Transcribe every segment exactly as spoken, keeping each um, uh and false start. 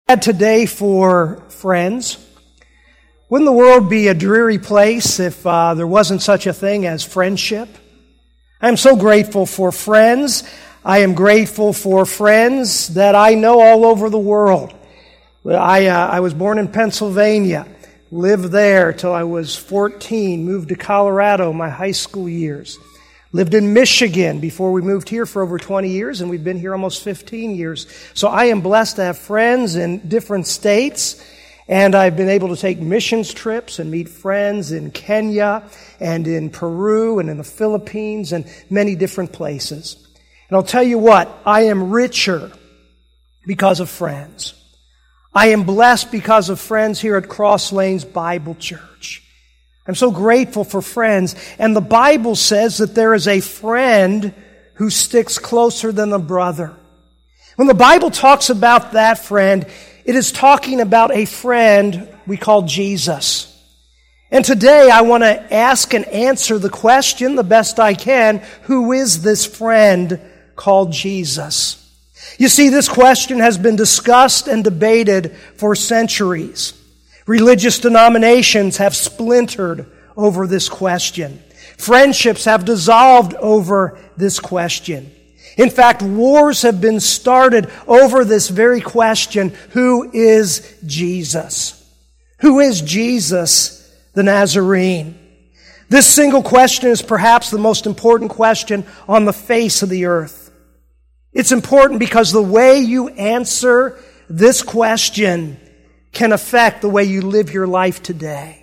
Today for friends. Wouldn't the world be a dreary place if uh, there wasn't such a thing as friendship? I am so grateful for friends. I am grateful for friends that I know all over the world. I, uh, I was born in Pennsylvania, lived there till I was fourteen, moved to Colorado my high school years. Lived in Michigan before we moved here for over twenty years, and we've been here almost fifteen years. So I am blessed to have friends in different states, and I've been able to take missions trips and meet friends in Kenya and in Peru and in the Philippines and many different places. And I'll tell you what, I am richer because of friends. I am blessed because of friends here at Cross Lanes Bible Church. I'm so grateful for friends. And the Bible says that there is a friend who sticks closer than a brother. When the Bible talks about that friend, it is talking about a friend we call Jesus. And today I want to ask and answer the question the best I can, who is this friend called Jesus? You see, this question has been discussed and debated for centuries. Religious denominations have splintered over this question. Friendships have dissolved over this question. In fact, wars have been started over this very question, who is Jesus? Who is Jesus the Nazarene? This single question is perhaps the most important question on the face of the earth. It's important because the way you answer this question can affect the way you live your life today.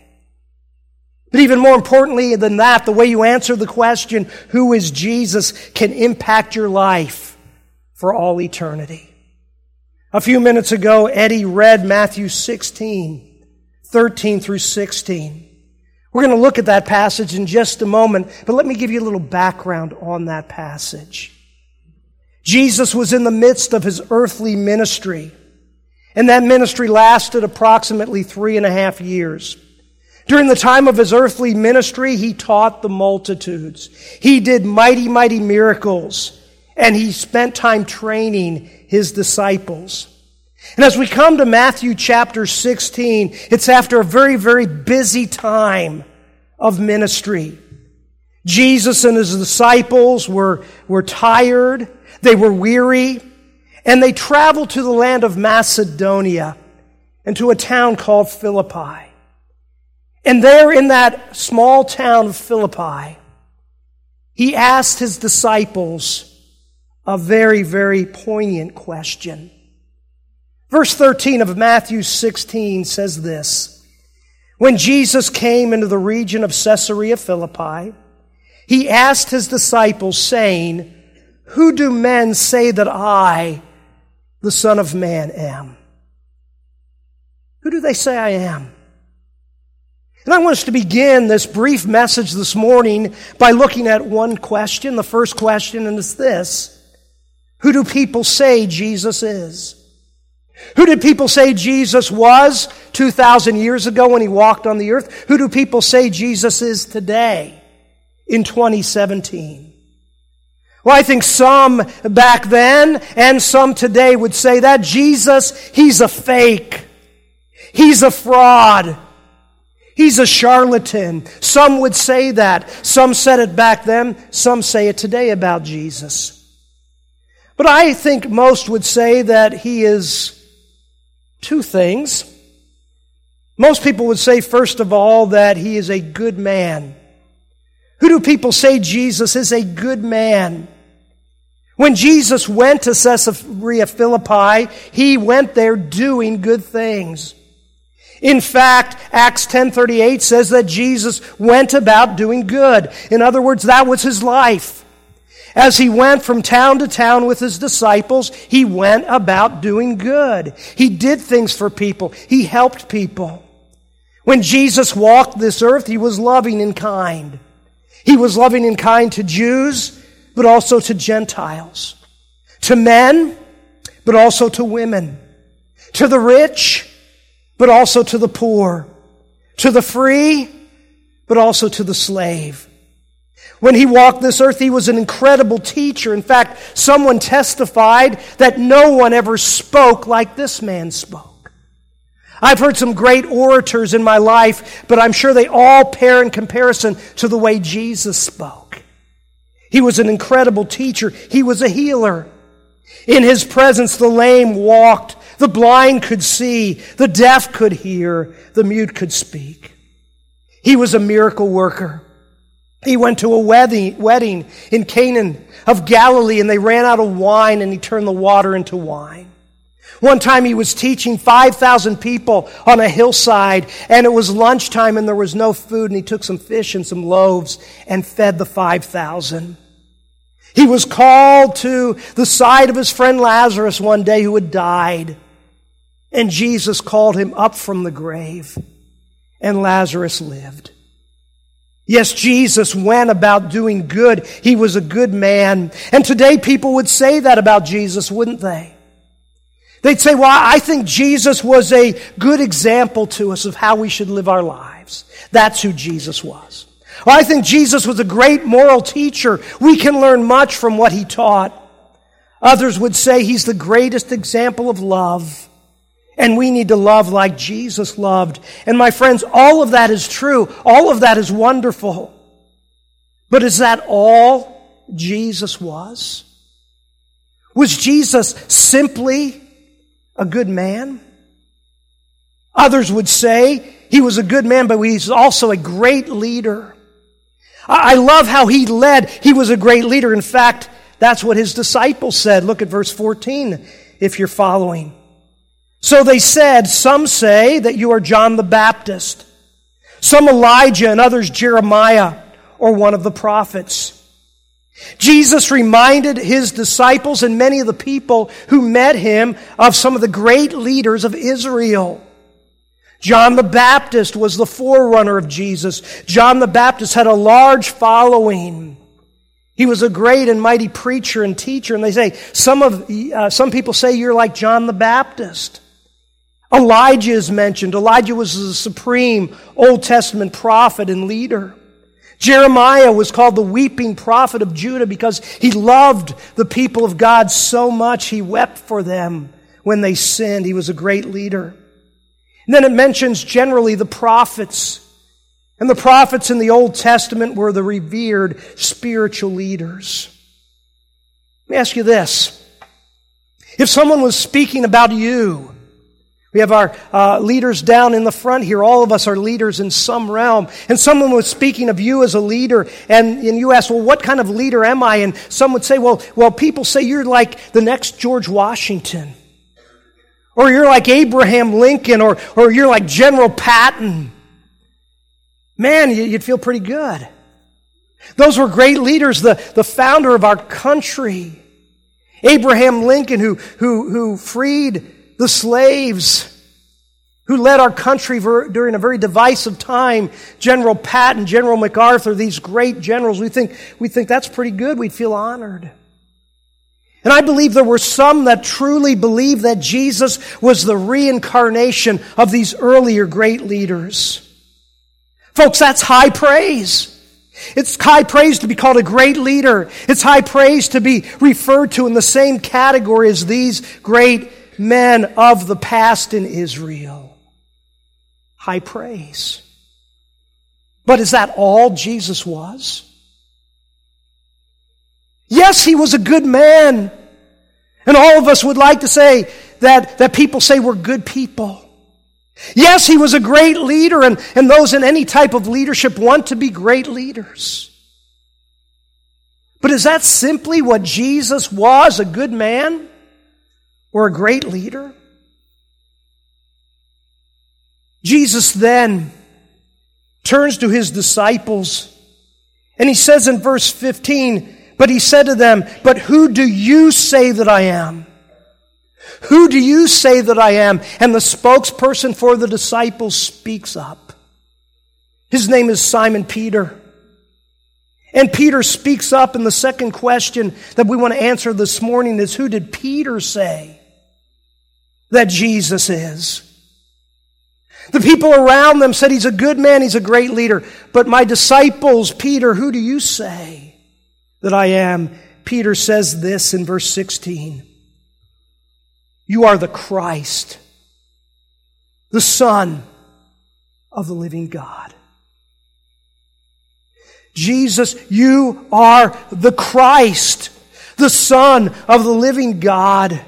But even more importantly than that, the way you answer the question, who is Jesus, can impact your life for all eternity. A few minutes ago, Eddie read Matthew sixteen, thirteen through sixteen. We're going to look at that passage in just a moment, but let me give you a little background on that passage. Jesus was in the midst of his earthly ministry. And that ministry lasted approximately three and a half years. During the time of his earthly ministry, he taught the multitudes. He did mighty, mighty miracles. And he spent time training his disciples. And as we come to Matthew chapter sixteen, it's after a very, very busy time of ministry. Jesus and his disciples were, were tired. They were weary. And they traveled to the land of Macedonia and to a town called Philippi. And there in that small town of Philippi, he asked his disciples a very, very poignant question. Verse thirteen of Matthew sixteen says this: When Jesus came into the region of Caesarea Philippi, he asked his disciples, saying, Who do men say that I, the Son of Man, am? Who do they say I am? And I want us to begin this brief message this morning by looking at one question, the first question, and it's this: who do people say Jesus is? Who did people say Jesus was two thousand years ago when he walked on the earth? Who do people say Jesus is today in twenty seventeen? Well, I think some back then and some today would say that Jesus, he's a fake. He's a fraud. He's a charlatan. Some would say that. Some said it back then. Some say it today about Jesus. But I think most would say that he is two things. Most people would say, first of all, that he is a good man. Who do people say Jesus is a good man? When Jesus went to Caesarea Philippi, he went there doing good things. In fact, Acts ten thirty-eight says that Jesus went about doing good. In other words, that was his life. As he went from town to town with his disciples, he went about doing good. He did things for people. He helped people. When Jesus walked this earth, he was loving and kind. He was loving and kind to Jews, but also to Gentiles, to men, but also to women, to the rich, but also to the poor, to the free, but also to the slave. When he walked this earth, he was an incredible teacher. In fact, someone testified that no one ever spoke like this man spoke. I've heard some great orators in my life, but I'm sure they all pale in comparison to the way Jesus spoke. He was an incredible teacher. He was a healer. In His presence, the lame walked, the blind could see, the deaf could hear, the mute could speak. He was a miracle worker. He went to a wedding, wedding in Canaan of Galilee, and they ran out of wine, and He turned the water into wine. One time He was teaching five thousand people on a hillside, and it was lunchtime and there was no food, and He took some fish and some loaves and fed the five thousand. He was called to the side of His friend Lazarus one day who had died, and Jesus called him up from the grave, and Lazarus lived. Yes, Jesus went about doing good. He was a good man. And today people would say that about Jesus, wouldn't they? They'd say, well, I think Jesus was a good example to us of how we should live our lives. That's who Jesus was. Well, I think Jesus was a great moral teacher. We can learn much from what He taught. Others would say He's the greatest example of love. And we need to love like Jesus loved. And my friends, all of that is true. All of that is wonderful. But is that all Jesus was? Was Jesus simply a good man? Others would say He was a good man, but He's also a great leader. I love how He led. He was a great leader. In fact, that's what His disciples said. Look at verse fourteen if you're following. So they said, some say that you are John the Baptist, some Elijah, and others Jeremiah, or one of the prophets. Jesus reminded His disciples and many of the people who met Him of some of the great leaders of Israel. John the Baptist was the forerunner of Jesus. John the Baptist had a large following. He was a great and mighty preacher and teacher. And they say, some of uh, some people say you're like John the Baptist. Elijah is mentioned. Elijah was the supreme Old Testament prophet and leader. Jeremiah was called the weeping prophet of Judah because he loved the people of God so much he wept for them when they sinned. He was a great leader. And then it mentions generally the prophets. And the prophets in the Old Testament were the revered spiritual leaders. Let me ask you this. If someone was speaking about you, we have our uh, leaders down in the front here. All of us are leaders in some realm. And someone was speaking of you as a leader, and, and you ask, well, what kind of leader am I? And some would say, well, well, people say you're like the next George Washington. Or you're like Abraham Lincoln, or, or you're like General Patton. Man, you'd feel pretty good. Those were great leaders, the, the founder of our country. Abraham Lincoln, who, who, who freed the slaves, who led our country during a very divisive time. General Patton, General MacArthur, these great generals. We think, we think that's pretty good. We'd feel honored. And I believe there were some that truly believed that Jesus was the reincarnation of these earlier great leaders. Folks, that's high praise. It's high praise to be called a great leader. It's high praise to be referred to in the same category as these great men of the past in Israel. High praise. But is that all Jesus was? Yes, He was a good man. And all of us would like to say that, that people say we're good people. Yes, He was a great leader, and, and those in any type of leadership want to be great leaders. But is that simply what Jesus was, a good man or a great leader? Jesus then turns to His disciples, and He says in verse fifteen, but He said to them, but who do you say that I am? Who do you say that I am? And the spokesperson for the disciples speaks up. His name is Simon Peter. And Peter speaks up, and the second question that we want to answer this morning is, who did Peter say that Jesus is? The people around them said, He's a good man, He's a great leader. But my disciples, Peter, who do you say that I am? Peter says this in verse sixteen. You are the Christ, the Son of the living God. Jesus, you are the Christ, the Son of the living God.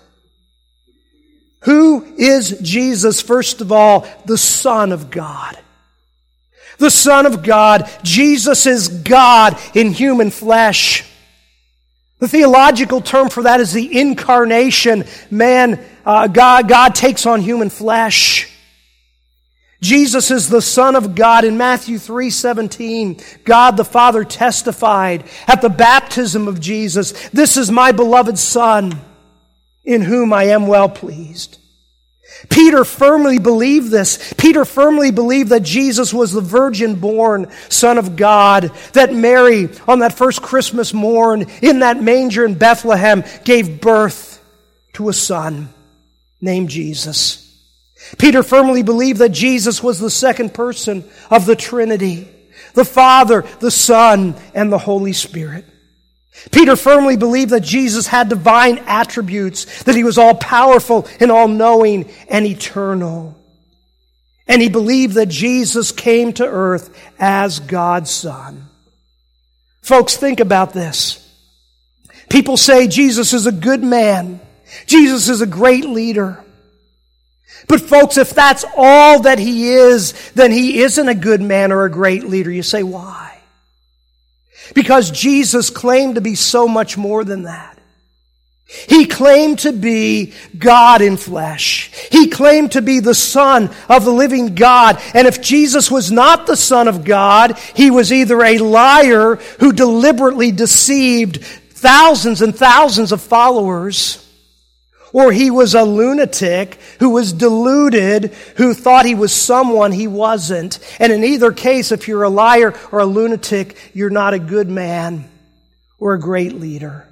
Who is Jesus? First of all, the Son of God. The Son of God. Jesus is God in human flesh. The theological term for that is the incarnation. Man, uh, God, God takes on human flesh. Jesus is the Son of God. In Matthew three seventeen, God the Father testified at the baptism of Jesus, "This is my beloved Son, in whom I am well pleased." Peter firmly believed this. Peter firmly believed that Jesus was the virgin-born Son of God, that Mary, on that first Christmas morn, in that manger in Bethlehem, gave birth to a son named Jesus. Peter firmly believed that Jesus was the second person of the Trinity, the Father, the Son, and the Holy Spirit. Peter firmly believed that Jesus had divine attributes, that he was all-powerful and all-knowing and eternal. And he believed that Jesus came to earth as God's Son. Folks, think about this. People say Jesus is a good man. Jesus is a great leader. But folks, if that's all that he is, then he isn't a good man or a great leader. You say, why? Because Jesus claimed to be so much more than that. He claimed to be God in flesh. He claimed to be the Son of the living God. And if Jesus was not the Son of God, he was either a liar who deliberately deceived thousands and thousands of followers, or he was a lunatic who was deluded, who thought he was someone he wasn't. And in either case, if you're a liar or a lunatic, you're not a good man or a great leader.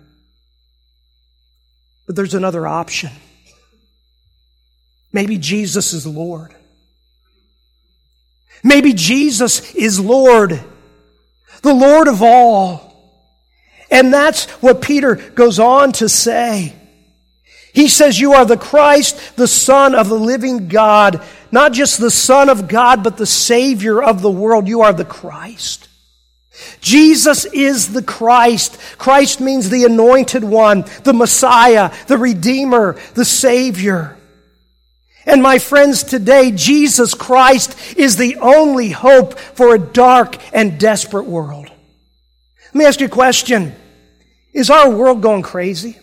But there's another option. Maybe Jesus is Lord. Maybe Jesus is Lord, the Lord of all. And that's what Peter goes on to say. He says, you are the Christ, the Son of the living God. Not just the Son of God, but the Savior of the world. You are the Christ. Jesus is the Christ. Christ means the Anointed One, the Messiah, the Redeemer, the Savior. And my friends, today, Jesus Christ is the only hope for a dark and desperate world. Let me ask you a question. Is our world going crazy?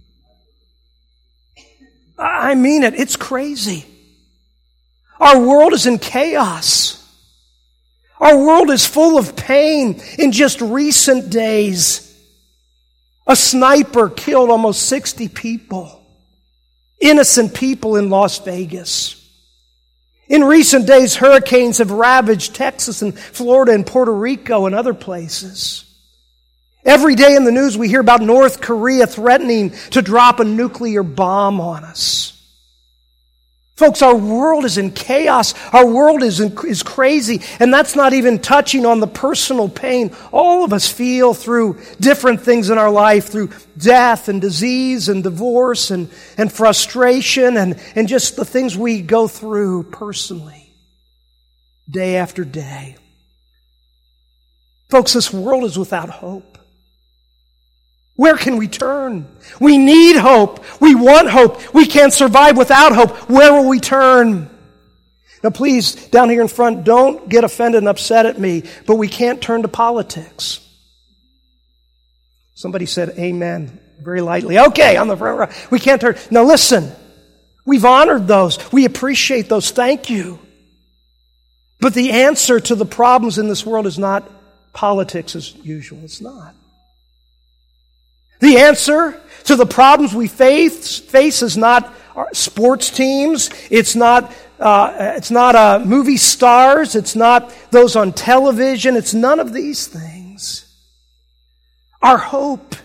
I mean it. It's crazy. Our world is in chaos. Our world is full of pain. In just recent days, a sniper killed almost sixty people. Innocent people in Las Vegas. In recent days, hurricanes have ravaged Texas and Florida and Puerto Rico and other places. Every day in the news we hear about North Korea threatening to drop a nuclear bomb on us. Folks, our world is in chaos. Our world is in, is crazy. And that's not even touching on the personal pain all of us feel through different things in our life, through death and disease and divorce and, and frustration and, and just the things we go through personally, day after day. Folks, this world is without hope. Where can we turn? We need hope. We want hope. We can't survive without hope. Where will we turn? Now please, down here in front, don't get offended and upset at me, but we can't turn to politics. Somebody said amen very lightly. Okay, on the front row. We can't turn. Now listen, we've honored those. We appreciate those. Thank you. But the answer to the problems in this world is not politics as usual. It's not. The answer to the problems we face, face is not sports teams. It's not, uh, it's not uh, movie stars. It's not those on television. It's none of these things. Our hope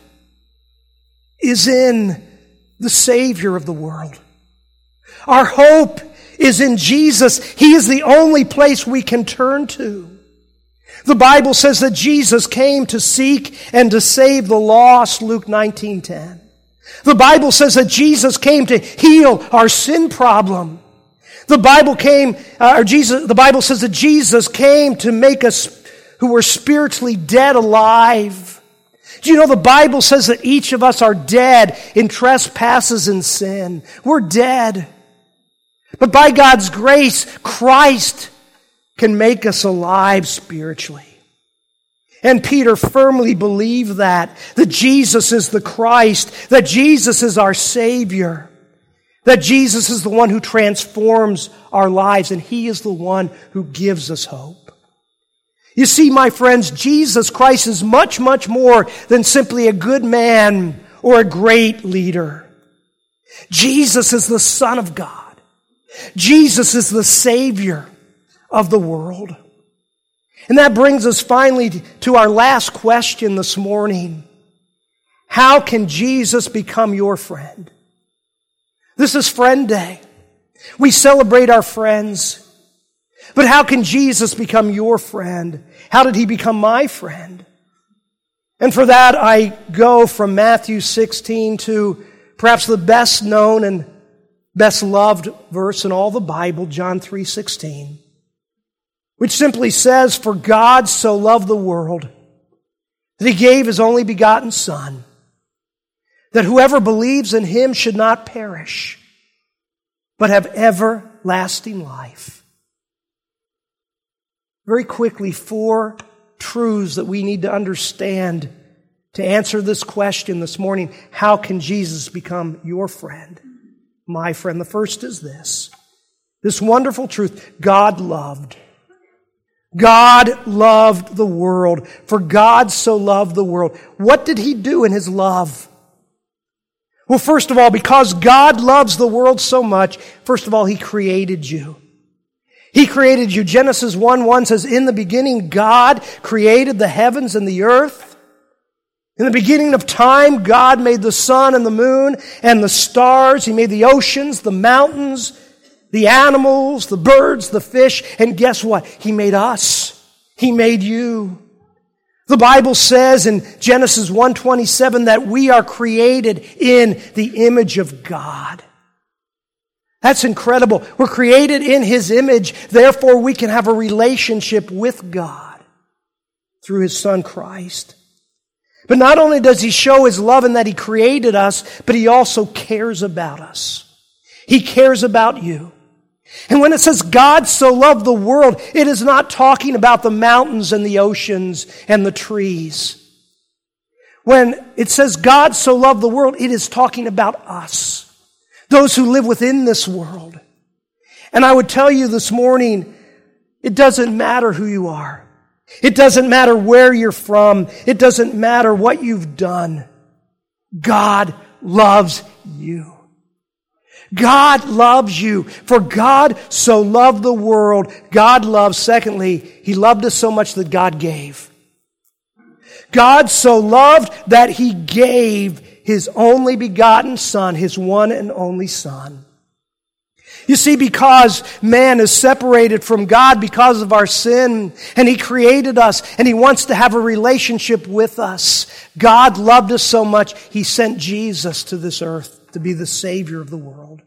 is in the Savior of the world. Our hope is in Jesus. He is the only place we can turn to. The Bible says that Jesus came to seek and to save the lost, Luke nineteen ten. The Bible says that Jesus came to heal our sin problem. The Bible came, uh, or Jesus, the Bible says that Jesus came to make us who were spiritually dead alive. Do you know the Bible says that each of us are dead in trespasses and sin? We're dead. But by God's grace, Christ can make us alive spiritually. And Peter firmly believed that, that Jesus is the Christ, that Jesus is our Savior, that Jesus is the one who transforms our lives, and He is the one who gives us hope. You see, my friends, Jesus Christ is much, much more than simply a good man or a great leader. Jesus is the Son of God. Jesus is the Savior of the world. And that brings us finally to our last question this morning. How can Jesus become your friend? This is Friend Day. We celebrate our friends. But how can Jesus become your friend? How did He become my friend? And for that, I go from Matthew sixteen to perhaps the best known and best loved verse in all the Bible, John three sixteen, which simply says, "For God so loved the world that He gave His only begotten Son, that whoever believes in Him should not perish, but have everlasting life." Very quickly, four truths that we need to understand to answer this question this morning. How can Jesus become your friend, my friend? The first is this. This wonderful truth. God loved. God loved the world. For God so loved the world. What did He do in His love? Well, first of all, because God loves the world so much, first of all, He created you. He created you. Genesis one one says, "In the beginning, God created the heavens and the earth." In the beginning of time, God made the sun and the moon and the stars. He made the oceans, the mountains, the animals, the birds, the fish. And guess what? He made us. He made you. The Bible says in Genesis one twenty-seven that we are created in the image of God. That's incredible. We're created in His image, therefore we can have a relationship with God through His Son Christ. But not only does He show His love in that He created us, but He also cares about us. He cares about you. And when it says God so loved the world, it is not talking about the mountains and the oceans and the trees. When it says God so loved the world, it is talking about us. Those who live within this world. And I would tell you this morning, it doesn't matter who you are. It doesn't matter where you're from. It doesn't matter what you've done. God loves you. God loves you. For God so loved the world. God loves, secondly, He loved us so much that God gave. God so loved that He gave His only begotten Son, His one and only Son. You see, because man is separated from God because of our sin, and He created us, and He wants to have a relationship with us, God loved us so much, He sent Jesus to this earth to be the Savior of the world.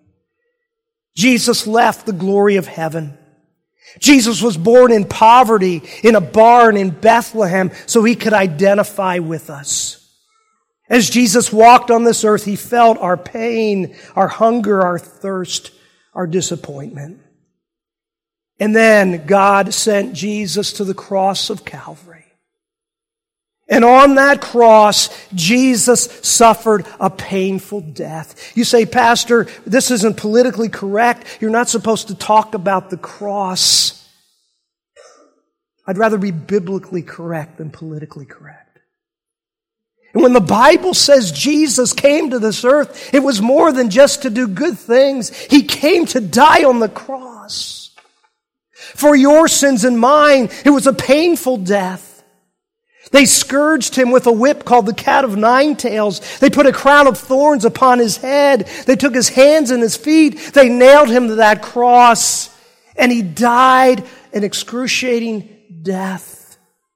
Jesus left the glory of heaven. Jesus was born in poverty, in a barn in Bethlehem, so He could identify with us. As Jesus walked on this earth, He felt our pain, our hunger, our thirst, our disappointment. And then God sent Jesus to the cross of Calvary. And on that cross, Jesus suffered a painful death. You say, "Pastor, this isn't politically correct. You're not supposed to talk about the cross." I'd rather be biblically correct than politically correct. And when the Bible says Jesus came to this earth, it was more than just to do good things. He came to die on the cross. For your sins and mine, it was a painful death. They scourged Him with a whip called the cat of nine tails. They put a crown of thorns upon His head. They took His hands and His feet. They nailed Him to that cross. And He died an excruciating death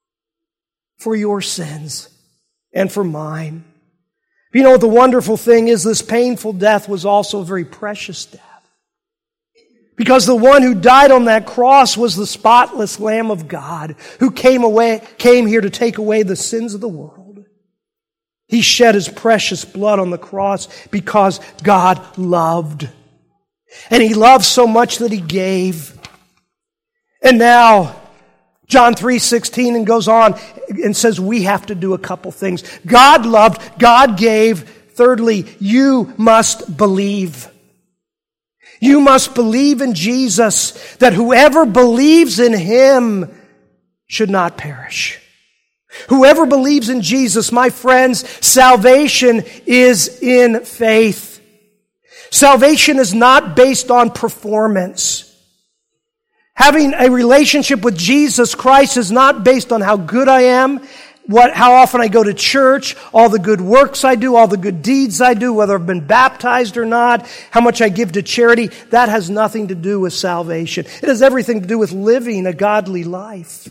for your sins and for mine. But you know what the wonderful thing is? This painful death was also a very precious death. Because the one who died on that cross was the spotless Lamb of God who came away, came here to take away the sins of the world. He shed His precious blood on the cross because God loved. And He loved so much that He gave. And now, John three sixteen and goes on and says we have to do a couple things. God loved, God gave. Thirdly, you must believe. You must believe in Jesus, that whoever believes in Him should not perish. Whoever believes in Jesus, my friends, salvation is in faith. Salvation is not based on performance. Having a relationship with Jesus Christ is not based on how good I am, what, how often I go to church, all the good works I do, all the good deeds I do, whether I've been baptized or not, how much I give to charity. That has nothing to do with salvation. It has everything to do with living a godly life.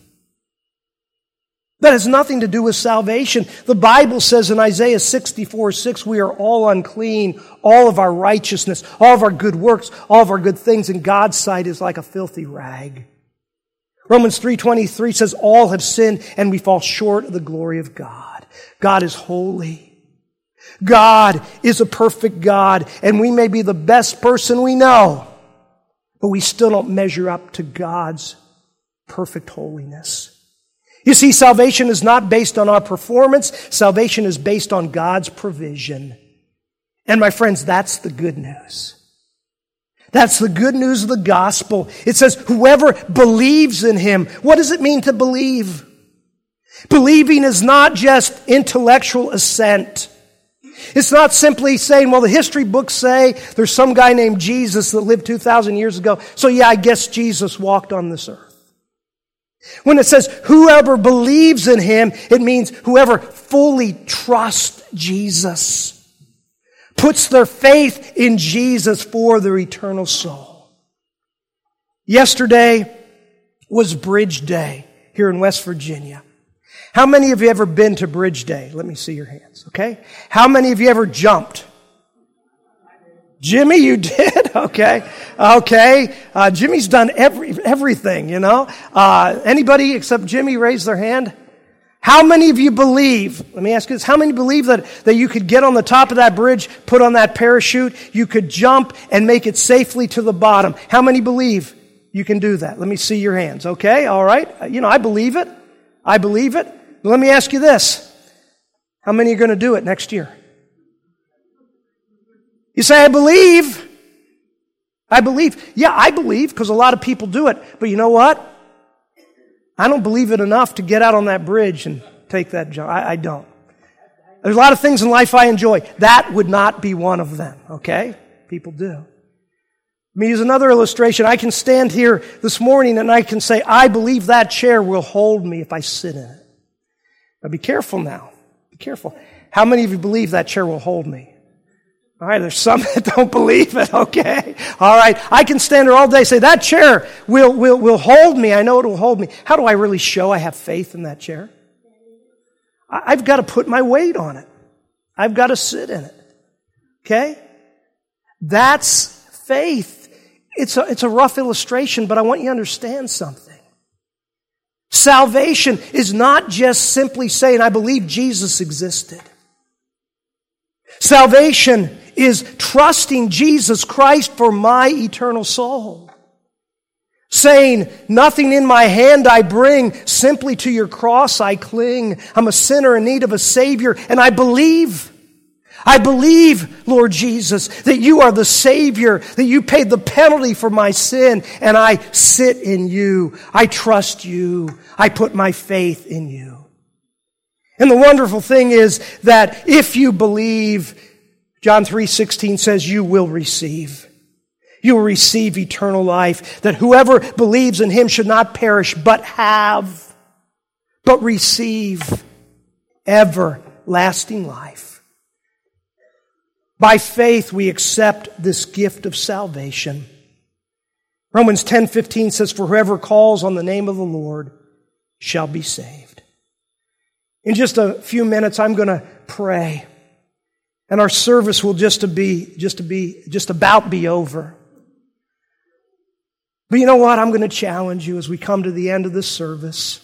That has nothing to do with salvation. The Bible says in Isaiah sixty-four six, we are all unclean. All of our righteousness, all of our good works, all of our good things in God's sight is like a filthy rag. Romans three twenty-three says, all have sinned and we fall short of the glory of God. God is holy. God is a perfect God, and we may be the best person we know, but we still don't measure up to God's perfect holiness. You see, salvation is not based on our performance. Salvation is based on God's provision. And my friends, that's the good news. That's the good news of the gospel. It says, whoever believes in Him. What does it mean to believe? Believing is not just intellectual assent. It's not simply saying, well, the history books say there's some guy named Jesus that lived two thousand years ago, so yeah, I guess Jesus walked on this earth. When it says whoever believes in Him, it means whoever fully trusts Jesus, puts their faith in Jesus for their eternal soul. Yesterday was Bridge Day here in West Virginia. How many of you ever been to Bridge Day? Let me see your hands, okay? How many of you ever jumped? Jimmy, you did? Okay. Okay. Uh, Jimmy's done every everything, you know. Uh, anybody except Jimmy raise their hand? How many of you believe, let me ask you this, how many believe that, that you could get on the top of that bridge, put on that parachute, you could jump and make it safely to the bottom? How many believe you can do that? Let me see your hands. Okay. All right. You know, I believe it. I believe it. Let me ask you this. How many are going to do it next year? You say, I believe. I believe. Yeah, I believe because a lot of people do it. But you know what? I don't believe it enough to get out on that bridge and take that jump. I, I don't. There's a lot of things in life I enjoy. That would not be one of them, okay? People do. Let me use another illustration. I can stand here this morning and I can say, I believe that chair will hold me if I sit in it. Now be careful now. Be careful. How many of you believe that chair will hold me? All right, there's some that don't believe it, okay? All right, I can stand there all day and say, that chair will, will, will hold me. I know it will hold me. How do I really show I have faith in that chair? I've got to put my weight on it. I've got to sit in it, okay? That's faith. It's a, it's a rough illustration, but I want you to understand something. Salvation is not just simply saying, I believe Jesus existed. Salvation is trusting Jesus Christ for my eternal soul. Saying, nothing in my hand I bring, simply to your cross I cling. I'm a sinner in need of a Savior, and I believe. I believe, Lord Jesus, that you are the Savior, that you paid the penalty for my sin, and I sit in you. I trust you. I put my faith in you. And the wonderful thing is that if you believe, John three sixteen says you will receive. You will receive eternal life. That whoever believes in Him should not perish, but have, but receive everlasting life. By faith we accept this gift of salvation. Romans ten fifteen says, for whoever calls on the name of the Lord shall be saved. In just a few minutes, I'm going to pray. And our service will just to be, just to be, just about be over. But you know what? I'm going to challenge you as we come to the end of this service.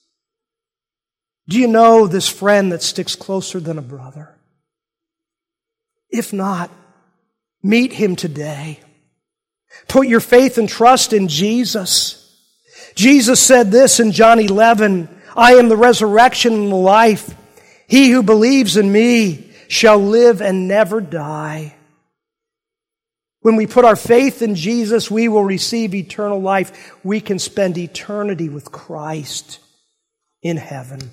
Do you know this friend that sticks closer than a brother? If not, meet him today. Put your faith and trust in Jesus. Jesus said this in John eleven, I am the resurrection and the life. He who believes in me shall live and never die. When we put our faith in Jesus, we will receive eternal life. We can spend eternity with Christ in heaven.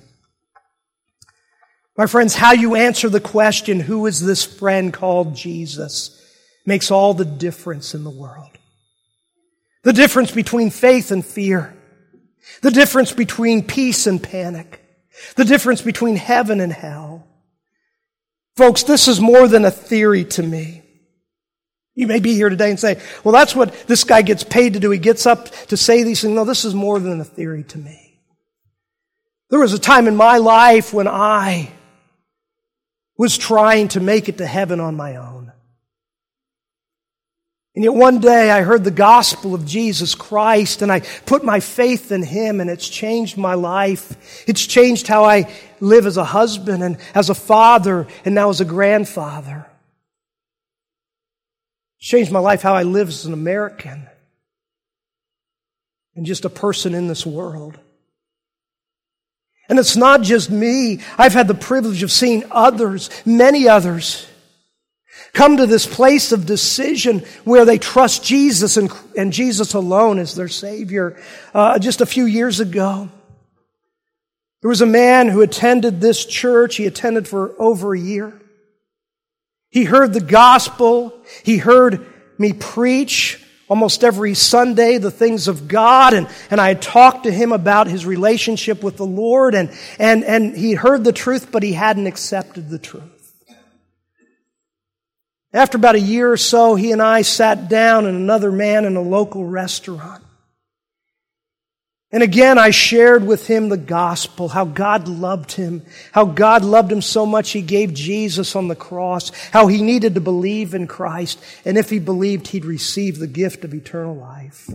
My friends, how you answer the question, who is this friend called Jesus, makes all the difference in the world. The difference between faith and fear. The difference between peace and panic. The difference between heaven and hell. Folks, this is more than a theory to me. You may be here today and say, well, that's what this guy gets paid to do. He gets up to say these things. No, this is more than a theory to me. There was a time in my life when I was trying to make it to heaven on my own. And yet one day I heard the gospel of Jesus Christ and I put my faith in Him, and it's changed my life. It's changed how I live as a husband and as a father and now as a grandfather. It's changed my life, how I live as an American and just a person in this world. And it's not just me. I've had the privilege of seeing others, many others, come to this place of decision where they trust Jesus and, and Jesus alone as their Savior. Uh, just a few years ago, there was a man who attended this church. He attended for over a year. He heard the gospel. He heard me preach almost every Sunday the things of God, and, and I had talked to him about his relationship with the Lord, and, and, and he heard the truth, but he hadn't accepted the truth. After about a year or so, he and I sat down and another man in a local restaurant. And again, I shared with him the gospel, how God loved him, how God loved him so much He gave Jesus on the cross, how he needed to believe in Christ, and if he believed, he'd receive the gift of eternal life.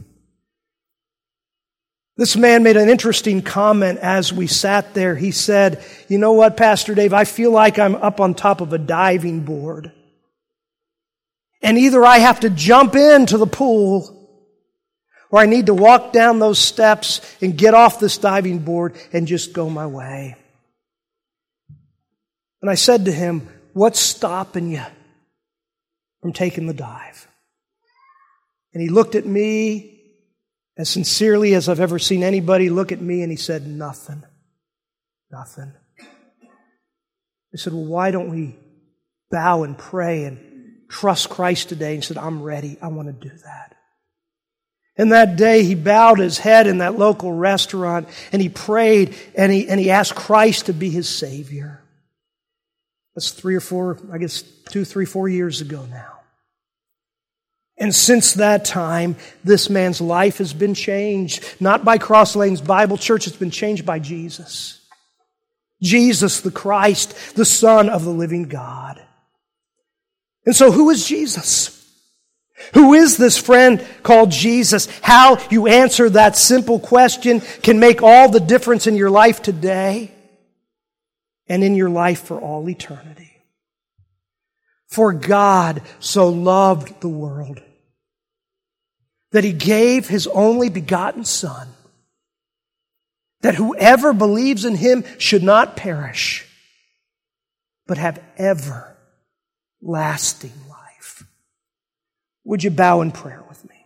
This man made an interesting comment as we sat there. He said, you know what, Pastor Dave, I feel like I'm up on top of a diving board. And either I have to jump into the pool, or I need to walk down those steps and get off this diving board and just go my way. And I said to him, what's stopping you from taking the dive? And he looked at me as sincerely as I've ever seen anybody look at me, and he said, nothing. Nothing. I said, well, why don't we bow and pray and trust Christ today? And he said, I'm ready. I want to do that. And that day he bowed his head in that local restaurant and he prayed and he, and he asked Christ to be his Savior. That's three or four, I guess two, three, four years ago now. And since that time, this man's life has been changed. Not by Cross Lanes Bible Church, it's been changed by Jesus. Jesus the Christ, the Son of the living God. And so who is Jesus? Who is this friend called Jesus? How you answer that simple question can make all the difference in your life today and in your life for all eternity. For God so loved the world that He gave His only begotten Son, that whoever believes in Him should not perish, but have everlasting life. Would you bow in prayer with me?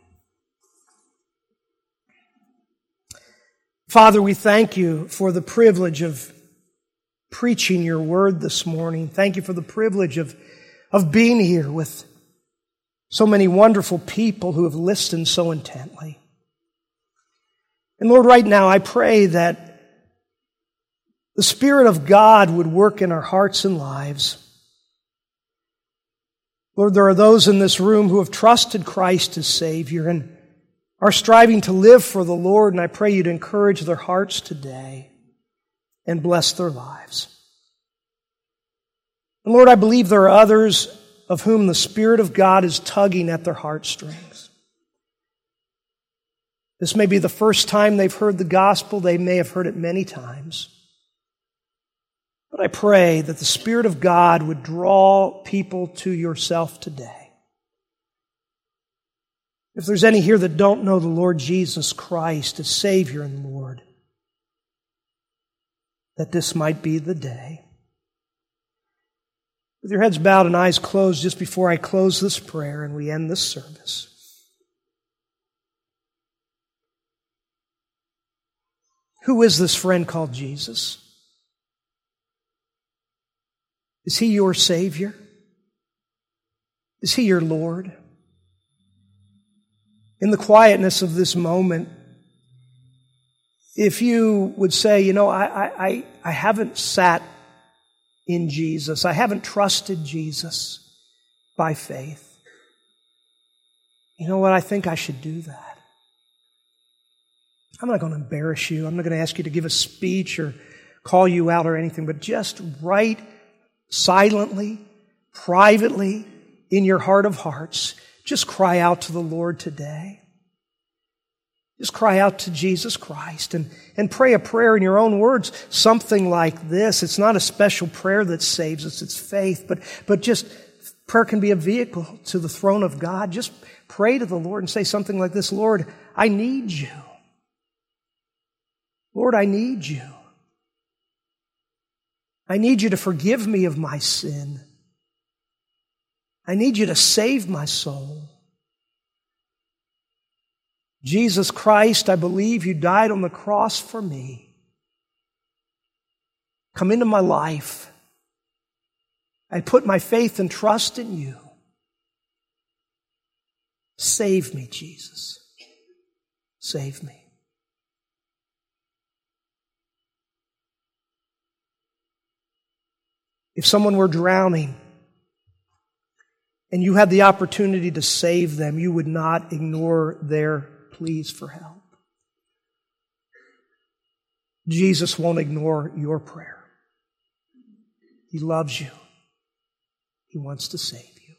Father, we thank You for the privilege of preaching Your word this morning. Thank You for the privilege of, of being here with so many wonderful people who have listened so intently. And Lord, right now I pray that the Spirit of God would work in our hearts and lives. Lord, there are those in this room who have trusted Christ as Savior and are striving to live for the Lord, and I pray You'd encourage their hearts today and bless their lives. And Lord, I believe there are others of whom the Spirit of God is tugging at their heartstrings. This may be the first time they've heard the gospel. They may have heard it many times. But I pray that the Spirit of God would draw people to yourself today. If there's any here that don't know the Lord Jesus Christ as Savior and Lord, that this might be the day. With your heads bowed and eyes closed, just before I close this prayer and we end this service, who is this friend called Jesus? Is He your Savior? Is He your Lord? In the quietness of this moment, if you would say, you know, I, I, I haven't sat in Jesus, I haven't trusted Jesus by faith, you know what, I think I should do that. I'm not going to embarrass you. I'm not going to ask you to give a speech or call you out or anything, but just right silently, privately, in your heart of hearts, just cry out to the Lord today. Just cry out to Jesus Christ and, and pray a prayer in your own words, something like this. It's not a special prayer that saves us, it's faith, but, but just prayer can be a vehicle to the throne of God. Just pray to the Lord and say something like this: Lord, I need you. Lord, I need you. I need you to forgive me of my sin. I need you to save my soul. Jesus Christ, I believe you died on the cross for me. Come into my life. I put my faith and trust in you. Save me, Jesus. Save me. If someone were drowning and you had the opportunity to save them, you would not ignore their pleas for help. Jesus won't ignore your prayer. He loves you. He wants to save you.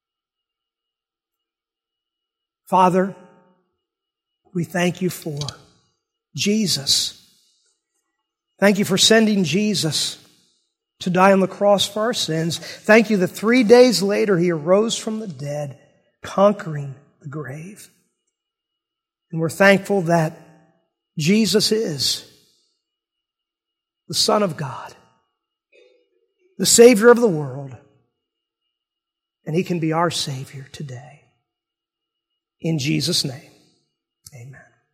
Father, we thank you for Jesus. Thank you for sending Jesus to die on the cross for our sins. Thank you that three days later He arose from the dead, conquering the grave. And we're thankful that Jesus is the Son of God, the Savior of the world, and He can be our Savior today. In Jesus' name, amen.